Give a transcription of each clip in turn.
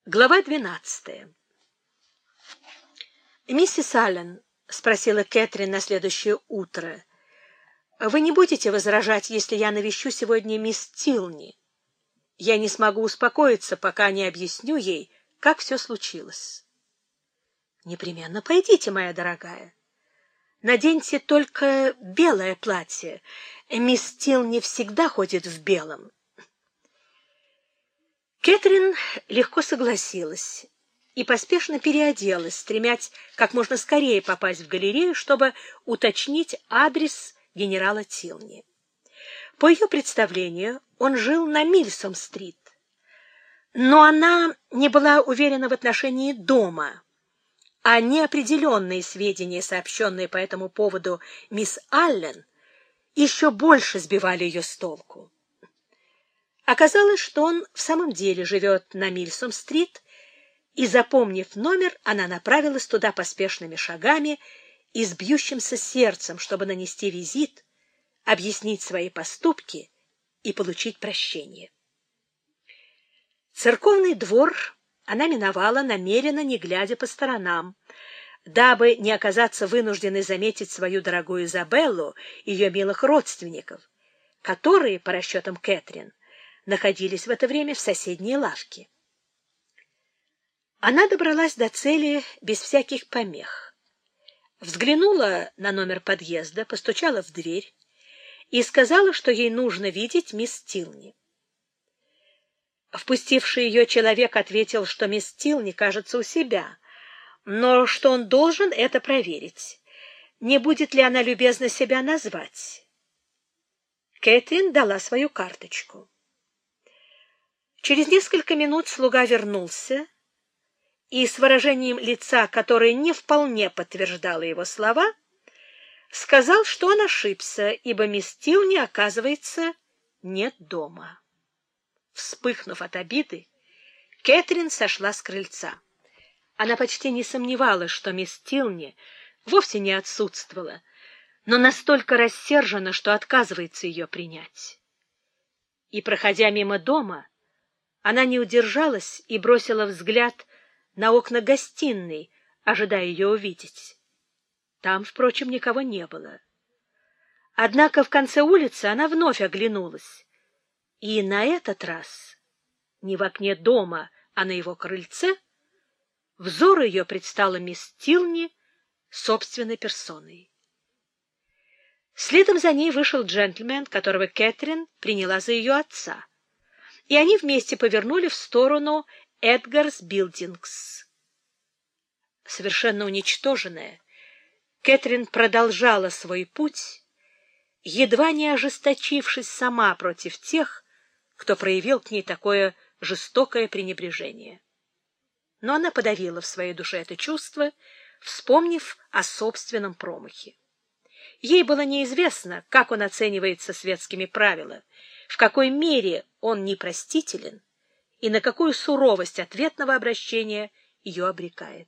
Глава 12. «Миссис Аллен», — спросила Кэтрин на следующее утро, — «вы не будете возражать, если я навещу сегодня мисс Тилни? Я не смогу успокоиться, пока не объясню ей, как все случилось». «Непременно пойдите, моя дорогая. Наденьте только белое платье. Мисс Тилни всегда ходит в белом». Кэтрин легко согласилась и поспешно переоделась, стремясь как можно скорее попасть в галерею, чтобы уточнить адрес генерала Тилни. По ее представлению, он жил на Мильсом-стрит, но она не была уверена в отношении дома, а неопределенные сведения, сообщенные по этому поводу мисс Аллен, еще больше сбивали ее с толку. Оказалось, что он в самом деле живет на Мильсом-стрит, и, запомнив номер, она направилась туда поспешными шагами и с бьющимся сердцем, чтобы нанести визит, объяснить свои поступки и получить прощение. Церковный двор она миновала, намеренно не глядя по сторонам, дабы не оказаться вынужденной заметить свою дорогую Изабеллу и ее милых родственников, которые, по расчетам Кэтрин, находились в это время в соседней лавке. Она добралась до цели без всяких помех. Взглянула на номер подъезда, постучала в дверь и сказала, что ей нужно видеть мисс Тилни. Впустивший ее человек ответил, что мисс Тилни, кажется, у себя, но что он должен это проверить. Не будет ли она любезна себя назвать? Кэтрин дала свою карточку. Через несколько минут слуга вернулся и с выражением лица, которое не вполне подтверждало его слова, сказал, что он ошибся, ибо мисс Тилни, оказывается, нет дома. Вспыхнув от обиды, Кэтрин сошла с крыльца. Она почти не сомневалась, что мисс Тилни вовсе не отсутствовала, но настолько рассержена, что отказывается ее принять. И, проходя мимо дома, она не удержалась и бросила взгляд на окна гостиной, ожидая ее увидеть. Там, впрочем, никого не было. Однако в конце улицы она вновь оглянулась, и на этот раз не в окне дома, а на его крыльце взору ее предстала мисс Тилни собственной персоной. Следом за ней вышел джентльмен, которого Кэтрин приняла за ее отца, и они вместе повернули в сторону Эдгарс Билдингс. Совершенно уничтоженная, Кэтрин продолжала свой путь, едва не ожесточившись сама против тех, кто проявил к ней такое жестокое пренебрежение. Но она подавила в своей душе это чувство, вспомнив о собственном промахе. Ей было неизвестно, как он оценивается светскими правилами, в какой мере он непростителен и на какую суровость ответного обращения ее обрекает.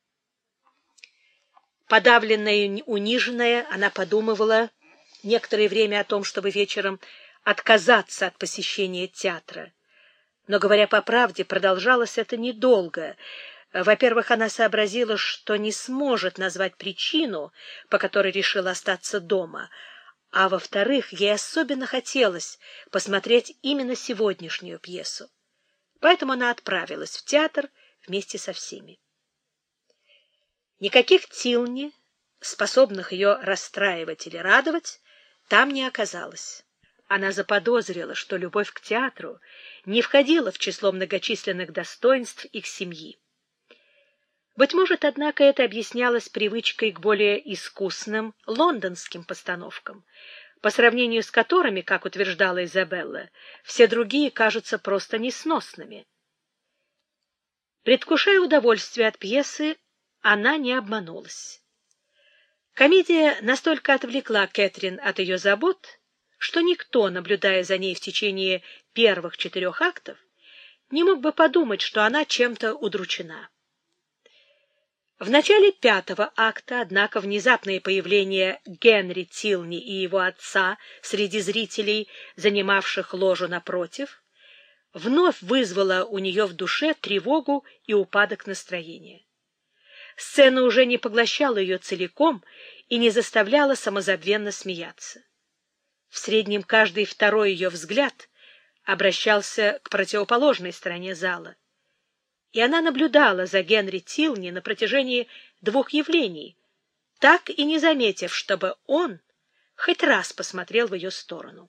Подавленная и униженная, она подумывала некоторое время о том, чтобы вечером отказаться от посещения театра. Но, говоря по правде, продолжалось это недолго. Во-первых, она сообразила, что не сможет назвать причину, по которой решила остаться дома, а во-вторых, ей особенно хотелось посмотреть именно сегодняшнюю пьесу. Поэтому она отправилась в театр вместе со всеми. Никаких Тилни, способных ее расстраивать или радовать, там не оказалось. Она заподозрила, что любовь к театру не входила в число многочисленных достоинств их семьи. Быть может, однако, это объяснялось привычкой к более искусным лондонским постановкам, по сравнению с которыми, как утверждала Изабелла, все другие кажутся просто несносными. Предвкушая удовольствие от пьесы, она не обманулась. Комедия настолько отвлекла Кэтрин от ее забот, что никто, наблюдая за ней в течение первых 4 актов, не мог бы подумать, что она чем-то удручена. В начале 5-го акта, однако, внезапное появление Генри Тилни и его отца среди зрителей, занимавших ложу напротив, вновь вызвало у нее в душе тревогу и упадок настроения. Сцена уже не поглощала ее целиком и не заставляла самозабвенно смеяться. В среднем каждый второй ее взгляд обращался к противоположной стороне зала, и она наблюдала за Генри Тилни на протяжении 2 явлений, так и не заметив, чтобы он хоть раз посмотрел в ее сторону.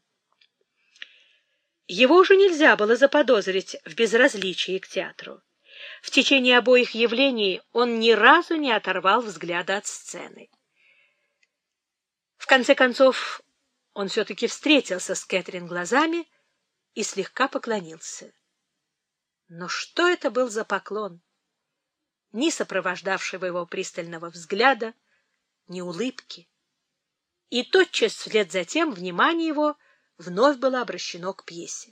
Его уже нельзя было заподозрить в безразличии к театру. В течение обоих явлений он ни разу не оторвал взгляда от сцены. В конце концов, он все-таки встретился с Кэтрин глазами и слегка поклонился. Но что это был за поклон? Ни сопровождавшего его пристального взгляда, ни улыбки. И тотчас вслед за тем внимание его вновь было обращено к пьесе.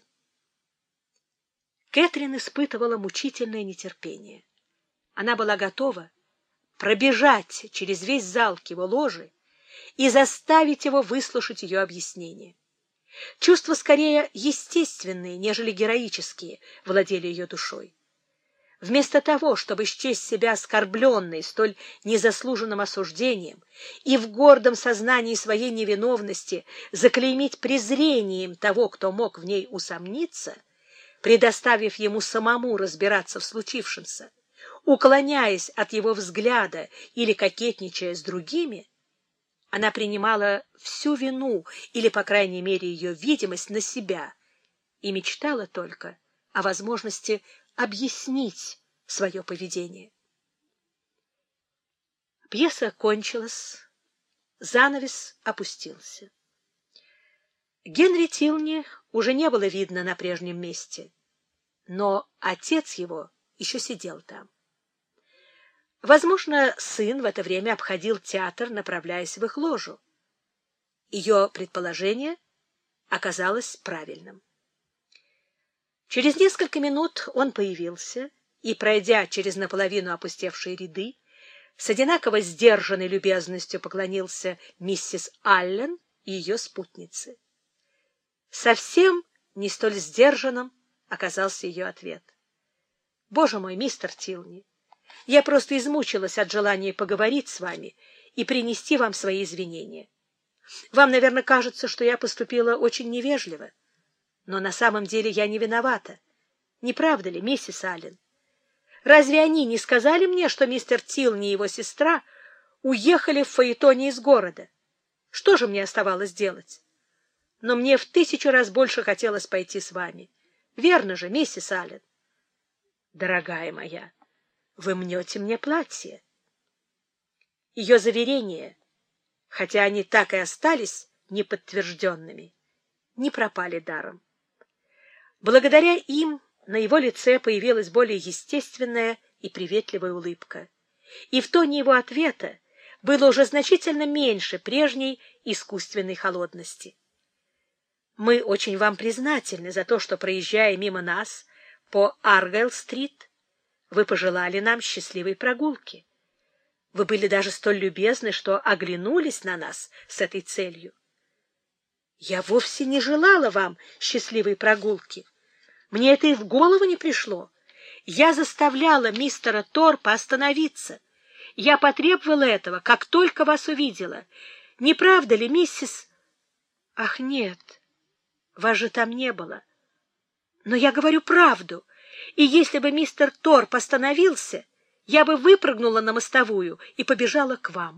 Кэтрин испытывала мучительное нетерпение. Она была готова пробежать через весь зал к его ложе и заставить его выслушать ее объяснение. Чувства скорее естественные, нежели героические, владели ее душой. Вместо того, чтобы счесть себя оскорбленной столь незаслуженным осуждением и в гордом сознании своей невиновности заклеймить презрением того, кто мог в ней усомниться, предоставив ему самому разбираться в случившемся, уклоняясь от его взгляда или кокетничая с другими, она принимала всю вину, или, по крайней мере, ее видимость на себя, и мечтала только о возможности объяснить свое поведение. Пьеса кончилась, занавес опустился. Генри Тилни уже не было видно на прежнем месте, но отец его еще сидел там. Возможно, сын в это время обходил театр, направляясь в их ложу. Ее предположение оказалось правильным. Через несколько минут он появился и, пройдя через наполовину опустевшие ряды, с одинаково сдержанной любезностью поклонился миссис Аллен и ее спутнице. Совсем не столь сдержанным оказался ее ответ. «Боже мой, мистер Тилни, я просто измучилась от желания поговорить с вами и принести вам свои извинения. Вам, наверное, кажется, что я поступила очень невежливо, но на самом деле я не виновата. Не правда ли, миссис Аллен? Разве они не сказали мне, что мистер Тилни и его сестра уехали в фаэтоне из города? Что же мне оставалось делать? Но мне в 1000 раз больше хотелось пойти с вами. Верно же, миссис Аллен? Дорогая моя, вы мнете мне платье. Ее заверения, хотя они так и остались неподтвержденными, не пропали даром. Благодаря им на его лице появилась более естественная и приветливая улыбка, и в тоне его ответа было уже значительно меньше прежней искусственной холодности. Мы очень вам признательны за то, что, проезжая мимо нас по Аргайл-стрит, вы пожелали нам счастливой прогулки. Вы были даже столь любезны, что оглянулись на нас с этой целью. Я вовсе не желала вам счастливой прогулки. Мне это и в голову не пришло. Я заставляла мистера Торпа остановиться. Я потребовала этого, как только вас увидела. Не правда ли, миссис... Ах, нет, вас же там не было. Но я говорю правду. И если бы мистер Торп остановился, я бы выпрыгнула на мостовую и побежала к вам.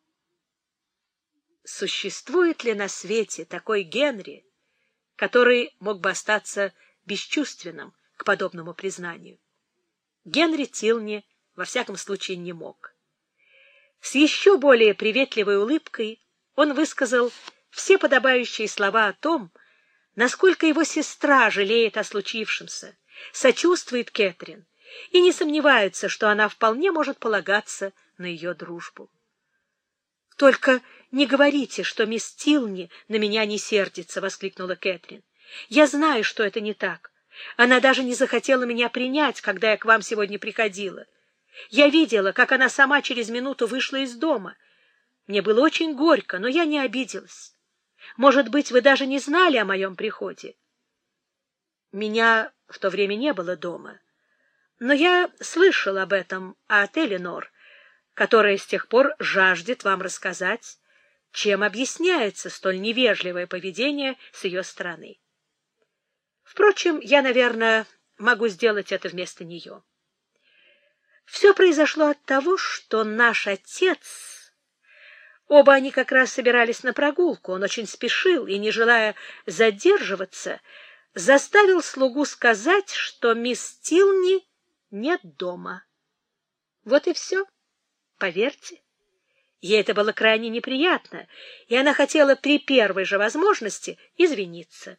Существует ли на свете такой Генри, который мог бы остаться бесчувственным к подобному признанию? Генри Тилни во всяком случае не мог. С еще более приветливой улыбкой он высказал все подобающие слова о том, насколько его сестра жалеет о случившемся, сочувствует Кэтрин и не сомневается, что она вполне может полагаться на ее дружбу. — Только не говорите, что мисс Тилни на меня не сердится, — воскликнула Кэтрин. — Я знаю, что это не так. Она даже не захотела меня принять, когда я к вам сегодня приходила. Я видела, как она сама через минуту вышла из дома. Мне было очень горько, но я не обиделась. Может быть, вы даже не знали о моем приходе? — Меня в то время не было дома, но я слышал об этом от Элинор, которая с тех пор жаждет вам рассказать, чем объясняется столь невежливое поведение с ее стороны. Впрочем, я, наверное, могу сделать это вместо нее. Все произошло от того, что наш отец... Оба они как раз собирались на прогулку. Он очень спешил и, не желая задерживаться, заставил слугу сказать, что мисс Тилни нет дома. Вот и все. Поверьте. Ей это было крайне неприятно, и она хотела при первой же возможности извиниться.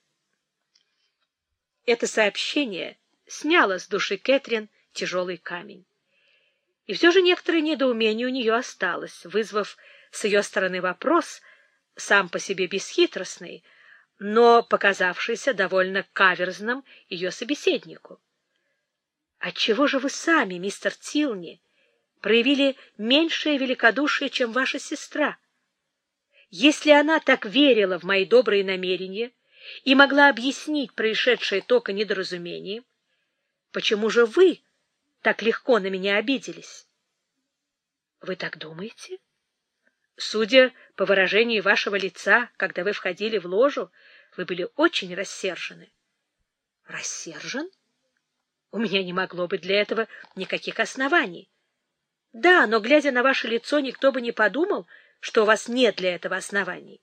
Это сообщение сняло с души Кэтрин тяжелый камень. И все же некоторое недоумение у нее осталось, вызвав с ее стороны вопрос, сам по себе бесхитростный, но показавшийся довольно каверзным ее собеседнику. «Отчего же вы сами, мистер Тилни, проявили меньшее великодушие, чем ваша сестра? Если она так верила в мои добрые намерения и могла объяснить происшедшее только недоразумением, почему же вы так легко на меня обиделись?» «Вы так думаете? Судя по выражению вашего лица, когда вы входили в ложу, вы были очень рассержены». «Рассержен? У меня не могло быть для этого никаких оснований. Да, но, глядя на ваше лицо, никто бы не подумал, что у вас нет для этого оснований».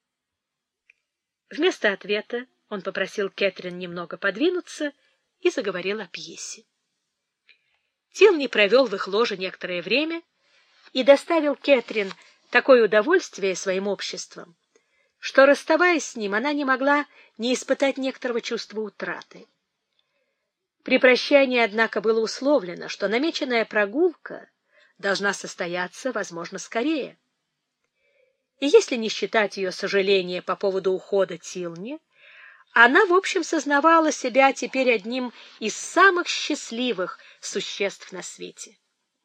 Вместо ответа он попросил Кэтрин немного подвинуться и заговорил о пьесе. Тилни провел в их ложе некоторое время и доставил Кэтрин такое удовольствие своим обществом, что, расставаясь с ним, она не могла не испытать некоторого чувства утраты. При прощании, однако, было условлено, что намеченная прогулка должна состояться, возможно, скорее. И если не считать ее сожаления по поводу ухода Тилни, она, в общем, сознавала себя теперь одним из самых счастливых существ на свете.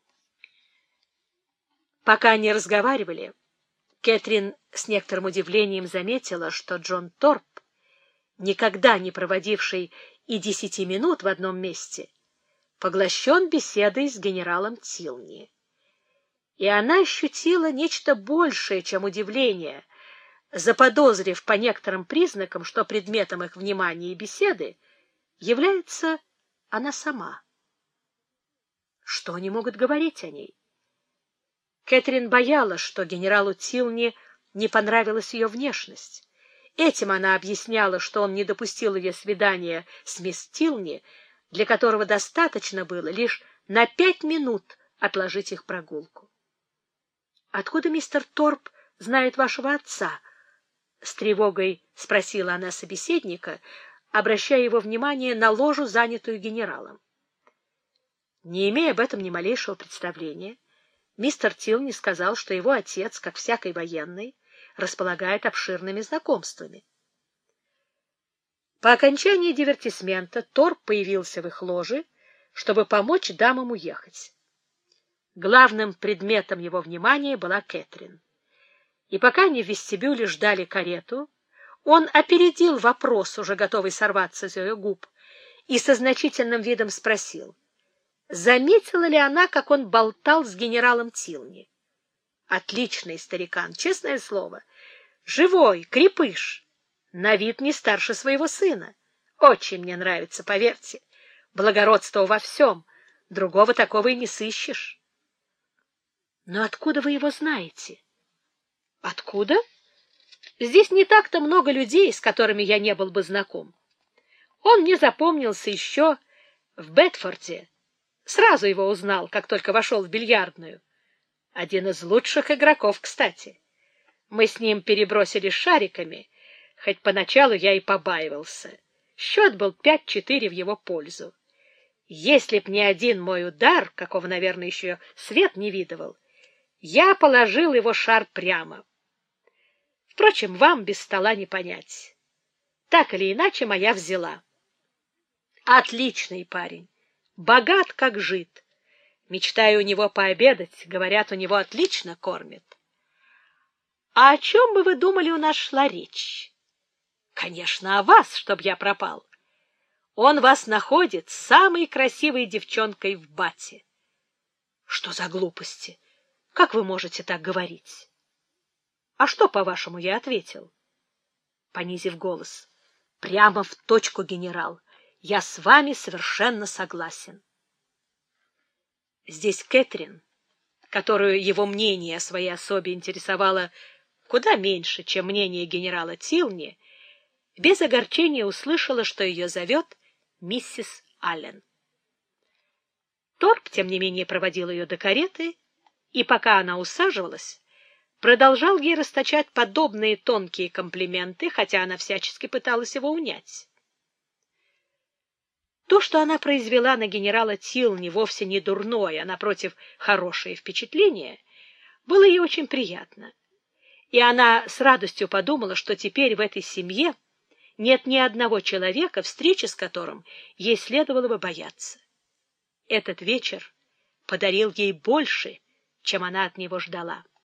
Пока они разговаривали, Кэтрин с некоторым удивлением заметила, что Джон Торп, никогда не проводивший и 10 минут в одном месте, поглощен беседой с генералом Тилни. И она ощутила нечто большее, чем удивление, заподозрив по некоторым признакам, что предметом их внимания и беседы является она сама. Что они могут говорить о ней? Кэтрин боялась, что генералу Тилни не понравилась ее внешность. Этим она объясняла, что он не допустил ее свидания с мисс Тилни, для которого достаточно было лишь на 5 минут отложить их прогулку. — Откуда мистер Торп знает вашего отца? — с тревогой спросила она собеседника, обращая его внимание на ложу, занятую генералом. Не имея об этом ни малейшего представления, мистер Тилни сказал, что его отец, как всякий военный, располагает обширными знакомствами. По окончании дивертисмента Торп появился в их ложе, чтобы помочь дамам уехать. Главным предметом его внимания была Кэтрин. И пока они в вестибюле ждали карету, он опередил вопрос, уже готовый сорваться с ее губ, и со значительным видом спросил, заметила ли она, как он болтал с генералом Тилни. Отличный старикан, честное слово. Живой, крепыш. На вид не старше своего сына. Очень мне нравится, поверьте. Благородство во всем. Другого такого и не сыщешь. Но откуда вы его знаете? Откуда? Здесь не так-то много людей, с которыми я не был бы знаком. Он мне запомнился еще в Бетфорде. Сразу его узнал, как только вошел в бильярдную. Один из лучших игроков, кстати. Мы с ним перебросились шариками, хоть поначалу я и побаивался. Счет был 5-4 в его пользу. Если б не один мой удар, какого, наверное, еще свет не видывал, я положил его шар прямо. Впрочем, вам без стола не понять. Так или иначе, моя взяла. Отличный парень, богат как жид. Мечтаю у него пообедать, говорят, у него отлично кормят. А о чем бы вы думали, у нас шла речь? Конечно, о вас, чтоб я пропал. Он вас находит самой красивой девчонкой в Бате. Что за глупости? Как вы можете так говорить? А что, по-вашему, я ответил? Понизив голос. Прямо в точку, генерал. Я с вами совершенно согласен. Здесь Кэтрин, которую его мнение о своей особе интересовало куда меньше, чем мнение генерала Тилни, без огорчения услышала, что ее зовет миссис Аллен. Торп, тем не менее, проводил ее до кареты, и пока она усаживалась, продолжал ей расточать подобные тонкие комплименты, хотя она всячески пыталась его унять. То, что она произвела на генерала Тилни, вовсе не дурное, а, напротив, хорошее впечатление, было ей очень приятно. И она с радостью подумала, что теперь в этой семье нет ни одного человека, встречи с которым ей следовало бы бояться. Этот вечер подарил ей больше, чем она от него ждала.